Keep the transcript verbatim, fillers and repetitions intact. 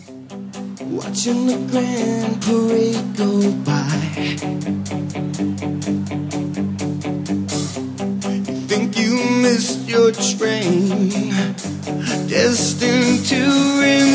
watching the grand parade go by. You think you missed your train, destined to remain.